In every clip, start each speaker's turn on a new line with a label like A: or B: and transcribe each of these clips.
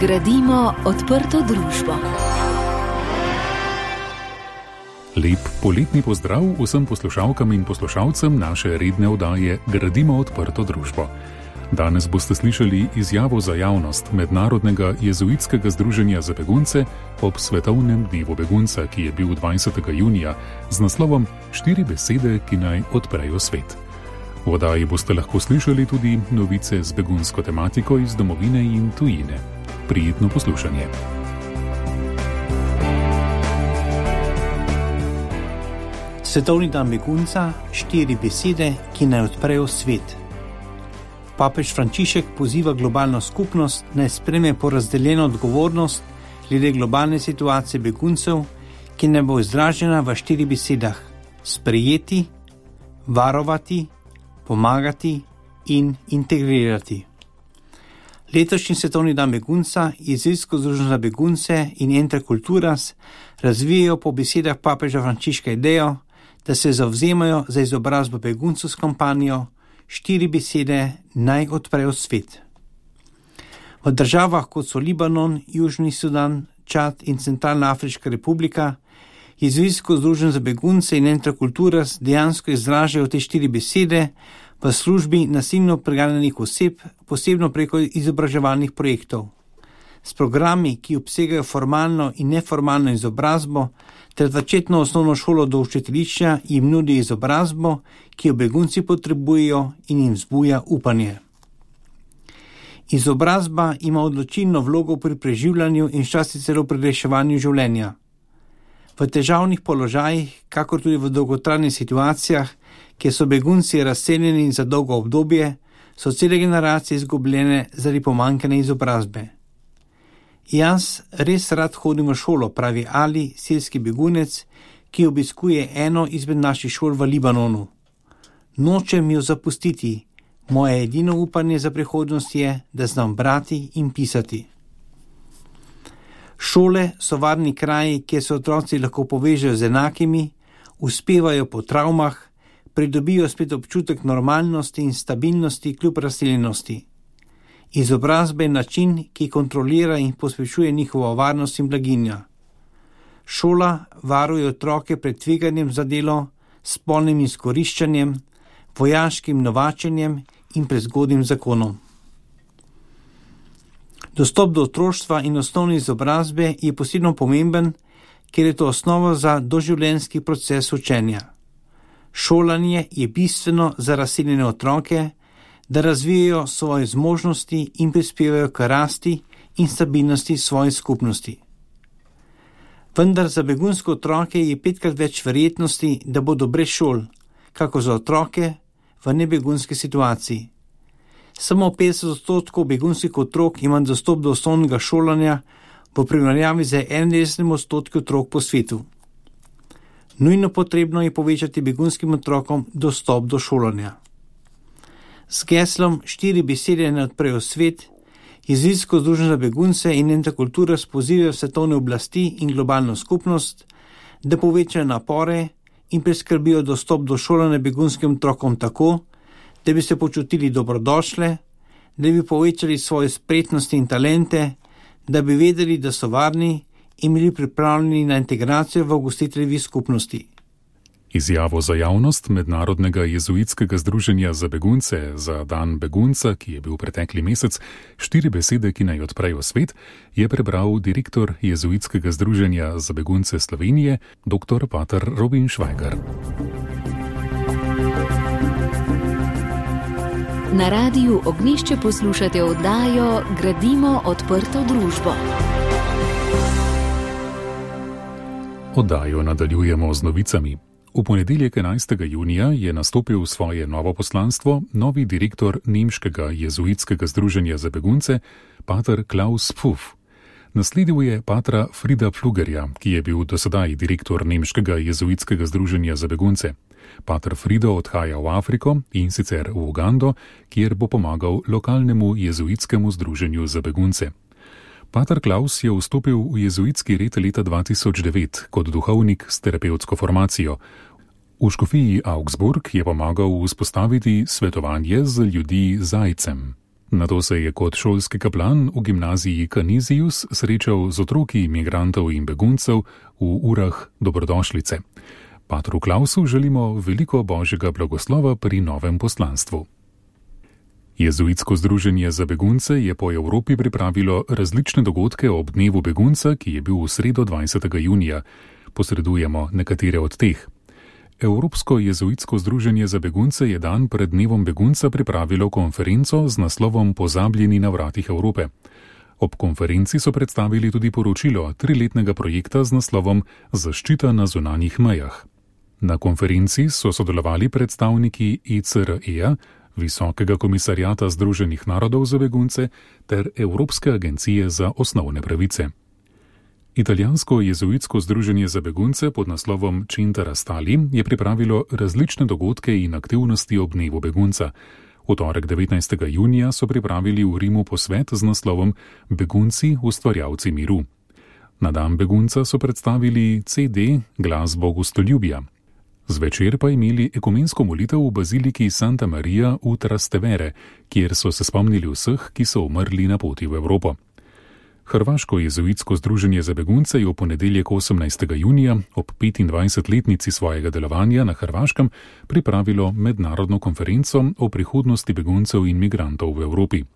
A: Gradimo odprto družbo.
B: Lep poletni pozdrav vsem poslušalkam in poslušalcem naše redne oddaje Gradimo odprto družbo. Danes boste slišali izjavo za javnost Mednarodnega jezuitskega združenja za begunce ob Svetovnem dnevu begunca, ki je bil 20. junija, z naslovom 4 besede, ki naj odprejo svet. V oddaji boste lahko slišali tudi novice z begunsko tematiko iz domovine in tujine. Prijetno poslušanje.
C: Svetovni dan begunca, 4 besede, ki naj odprejo svet. Papež Frančišek poziva globalno skupnost naj sprejme porazdeljeno odgovornost glede globalne situacije beguncev, ki naj bo izražena v 4 besedah: sprejeti, varovati, pomagati in integrirati. Letošnji svetovni dan begunca, Jezuitsko združenje za begunce in Entre Culturas razvijajo po besedah papeža Frančiška idejo, da se zavzemajo za izobrazbo beguncev s kampanjo 4 besede naj odprejo svet. V državah kot so Libanon, Južni Sudan, Čad in Centralna Afriška republika, Jezuitsko združenje za begunce in Entre Culturas dejansko izražajo te 4 besede v službi nasilno preganjanih oseb, posebno preko izobraževalnih projektov. S programi, ki obsegajo formalno in neformalno izobrazbo, ter začetno osnovno šolo do učiteljišča jim nudi izobrazbo, ki jo begunci potrebujejo in jim vzbuja upanje. Izobrazba ima odločilno vlogo pri preživljanju in včasih celo pri reševanju življenja. V težavnih položajih, kakor tudi v dolgotrajnih situacijah, kjer so begunci razseljeni za dolgo obdobje, so cele generacije izgubljene zaradi pomanjkanja izobrazbe. Jaz res rad hodim v šolo, pravi Ali, sirski begunec, ki obiskuje eno izmed naših šol v Libanonu. Nočem jo zapustiti, moje edino upanje za prihodnost je, da znam brati in pisati. Šole so varni kraji, kjer se otroci lahko povežejo z enakimi, uspevajo po travmah, pridobijo spet občutek normalnosti in stabilnosti kljub razseljenosti. Izobrazba je način, ki kontrolira in pospešuje njihovo varnost in blaginja. Šola varuje otroke pred tveganjem za delo, spolnim izkoriščanjem, vojaškim novačenjem in prezgodnjim zakonom. Dostop do otroštva in osnovne izobrazbe je posebno pomemben, ker je to osnova za doživljenjski proces učenja. Šolanje je bistveno za razseljene otroke, da razvijajo svoje zmožnosti in prispevajo k rasti in stabilnosti svoje skupnosti. Vendar za begunske otroke je 5-krat več verjetnosti, da bodo brez šol, kako za otroke v nebegunski situaciji. Samo 50% begunskih otrok ima dostop do osnovnega šolanja v primerjavi z 91% otrok po svetu. Nujno potrebno je povečati begunskim otrokom dostop do šolanja. S geslom 4 besede naj odprejo svet, Jezuitsko združenje za begunce in Entre Culturas pozivajo svetovne oblasti in globalno skupnost, da povečajo napore in preskrbijo dostop do šolanja begunskim otrokom tako, da bi se počutili dobrodošle, da bi povečali svoje spretnosti in talente, da bi vedeli, da so varni in bili pripravljeni na integracijo v gostiteljevi skupnosti.
B: Izjavo za javnost Mednarodnega jezuitskega združenja za begunce za dan begunca, ki je bil pretekli mesec, 4 besede, ki naj odprejo svet, je prebral direktor Jezuitskega združenja za begunce Slovenije, dr. pater Robin Švajgar.
A: Na radiju Ognjišče poslušate oddajo Gradimo odprto družbo.
B: Oddajo nadaljujemo z novicami. V ponedeljek 11. junija je nastopil svoje novo poslanstvo novi direktor Nemškega jezuitskega združenja za begunce, pater Klaus Pfuff. Nasledil je patra Frida Pflugerja, ki je bil dosedaj direktor Nemškega jezuitskega združenja za begunce. Pater Frido odhaja v Afriko in sicer v Ugando, kjer bo pomagal lokalnemu jezuitskemu združenju za begunce. Pater Klaus je vstopil v jezuitski red leta 2009 kot duhovnik s terapevtsko formacijo. V škofiji Augsburg je pomagal vzpostaviti svetovanje z ljudi zajcem. Nato se je kot šolski kaplan v gimnaziji Canisius srečal z otroki imigrantov in beguncev v urah dobrodošlice. Patru Klausu želimo veliko božjega blagoslova pri novem poslanstvu. Jezuitsko združenje za begunce je po Evropi pripravilo različne dogodke ob dnevu begunca, ki je bil v sredo 20. junija. Posredujemo nekatere od teh. Evropsko jezuitsko združenje za begunce je dan pred dnevom begunca pripravilo konferenco z naslovom Pozabljeni na vratih Evrope. Ob konferenci so predstavili tudi poročilo 3-letnega projekta z naslovom Zaščita na zunanjih mejah. Na konferenci so sodelovali predstavniki ICRE-ja, Visokega komisarjata Združenih narodov za begunce ter Evropske agencije za osnovne pravice. Italijansko jezuitsko združenje za begunce pod naslovom Centro Rastali je pripravilo različne dogodke in aktivnosti ob dnevu begunca. V torek 19. junija so pripravili v Rimu posvet z naslovom Begunci, ustvarjalci miru. Na dan begunca so predstavili CD Glas Bogostoljubja. Zvečer pa imeli ekumensko molitev v baziliki Santa Maria v Trastevere, kjer so se spomnili vseh, ki so umrli na poti v Evropo. Hrvaško jezuitsko združenje za begunce je v ponedeljek 18. junija ob 25-letnici svojega delovanja na Hrvaškem pripravilo mednarodno konferenco o prihodnosti beguncev in migrantov v Evropi.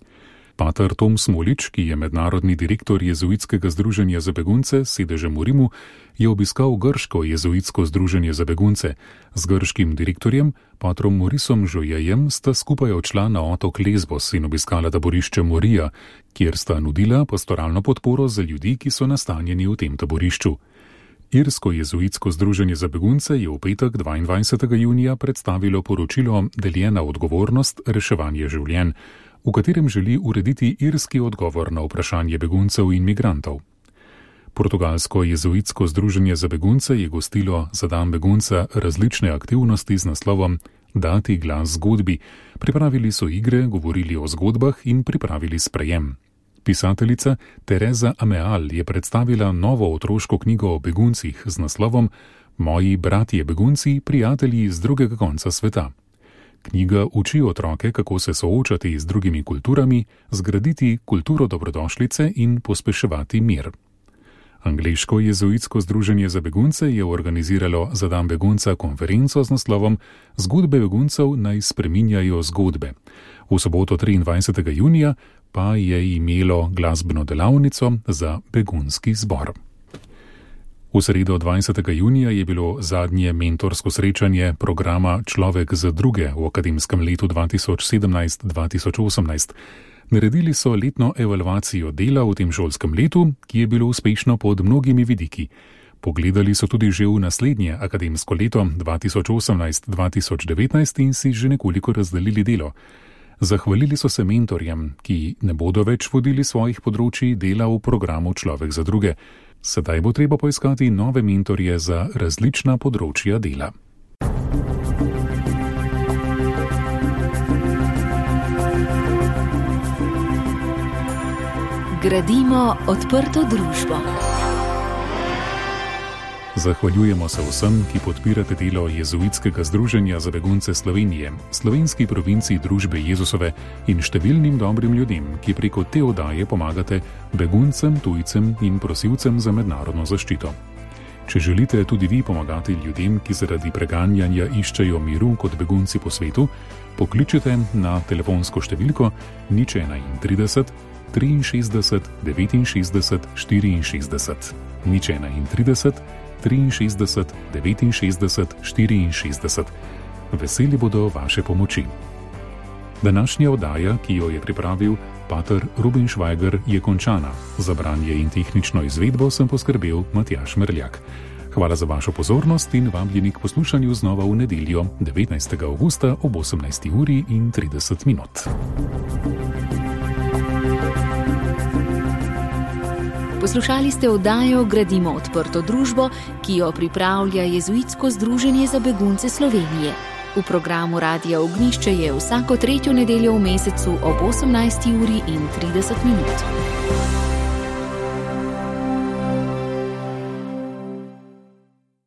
B: Pater Tom Smolič, ki je mednarodni direktor jezuitskega združenja za begunce s sedežem v Rimu, je obiskal grško jezuitsko združenje za begunce. Z grškim direktorjem, patrom Morisom Žojejem, sta skupaj odšla na otok Lesbos in obiskala taborišče Morija, kjer sta nudila pastoralno podporo za ljudi, ki so nastanjeni v tem taborišču. Irsko jezuitsko združenje za begunce je v petek 22. junija predstavilo poročilo Deljena odgovornost, reševanje življenj, v katerem želi urediti irski odgovor na vprašanje beguncev in migrantov. Portugalsko jezuitsko združenje za begunce je gostilo za dan begunca različne aktivnosti z naslovom Dati glas zgodbi. Pripravili so igre, govorili o zgodbah in pripravili sprejem. Pisateljica Teresa Ameal je predstavila novo otroško knjigo o beguncih z naslovom Moji bratje begunci, prijatelji z drugega konca sveta. Knjiga uči otroke, kako se soočati z drugimi kulturami, zgraditi kulturo dobrodošlice in pospeševati mir. Angleško jezuitsko združenje za begunce je organiziralo za dan begunca konferenco z naslovom Zgodbe beguncev naj spreminjajo zgodbe. V soboto 23. junija pa je imelo glasbeno delavnico za begunski zbor. V sredo 20. junija je bilo zadnje mentorsko srečanje programa Človek za druge v akademskem letu 2017-2018. Naredili so letno evalvacijo dela v tem šolskem letu, ki je bilo uspešno pod mnogimi vidiki. Pogledali so tudi že v naslednje akademsko leto 2018-2019 in si že nekoliko razdelili delo. Zahvalili so se mentorjem, ki ne bodo več vodili svojih področji dela v programu Človek za druge. Sedaj bo treba poiskati nove mentorje za različna področja dela.
A: Gradimo odprto družbo.
B: Zahvaljujemo se vsem, ki podpirate delo Jezuitskega združenja za begunce Slovenije, slovenski provinciji Družbe Jezusove in številnim dobrim ljudem, ki preko te oddaje pomagate beguncem, tujcem in prosilcem za mednarodno zaščito. Če želite tudi vi pomagati ljudem, ki zaradi preganjanja iščejo miru kot begunci po svetu, pokličite na telefonsko številko 031 63 69 64 031 63 69 64. Veseli bodo vaše pomoči. Današnja oddaja, ki jo je pripravil pater Ruben Švajger, je končana. Za branje in tehnično izvedbo sem poskrbel Matjaž Merljak. Hvala za vašo pozornost in vabljeni k poslušanju znova v nedeljo 19. avgusta ob 18:30.
A: Poslušali ste oddajo Gradimo odprto družbo, ki jo pripravlja Jezuitsko združenje za begunce Slovenije. V programu Radia Ognišče je vsako tretjo nedeljo v mesecu ob 18:30.